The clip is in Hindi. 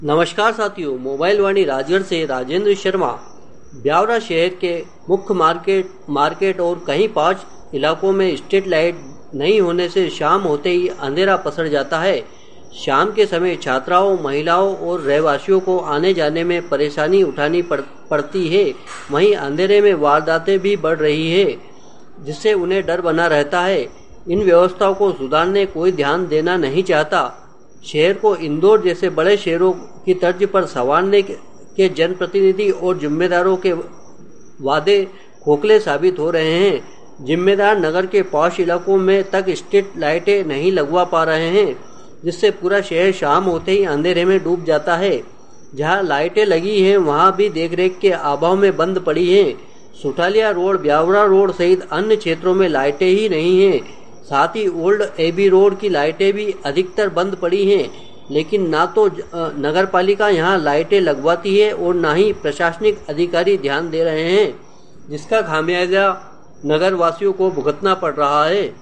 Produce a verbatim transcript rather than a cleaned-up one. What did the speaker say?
नमस्कार साथियों, मोबाइल वाणी राजगढ़ से राजेंद्र शर्मा। ब्यावरा शहर के मुख्य मार्केट मार्केट और कहीं पांच इलाकों में स्ट्रीट लाइट नहीं होने से शाम होते ही अंधेरा पसर जाता है। शाम के समय छात्राओं, महिलाओं और रहवासियों को आने जाने में परेशानी उठानी पड़, पड़ती है। वहीं अंधेरे में वारदातें भी बढ़ रही है, जिससे उन्हें डर बना रहता है। इन व्यवस्थाओं को सुधारने कोई ध्यान देना नहीं चाहता। शहर को इंदौर जैसे बड़े शहरों की तर्ज पर संवारने के जनप्रतिनिधि और जिम्मेदारों के वादे खोखले साबित हो रहे हैं। जिम्मेदार नगर के पॉश इलाकों में तक स्ट्रीट लाइटें नहीं लगवा पा रहे हैं, जिससे पूरा शहर शाम होते ही अंधेरे में डूब जाता है। जहां लाइटें लगी हैं, वहां भी देखरेख के अभाव में बंद पड़ी हैं। सुठालिया रोड, ब्यावरा रोड सहित अन्य क्षेत्रों में लाइटें ही नहीं हैं। साथ ही ओल्ड एबी रोड की लाइटें भी अधिकतर बंद पड़ी हैं, लेकिन ना तो नगर पालिका यहाँ लाइटें लगवाती है और ना ही प्रशासनिक अधिकारी ध्यान दे रहे हैं, जिसका खामियाजा नगर वासियों को भुगतना पड़ रहा है।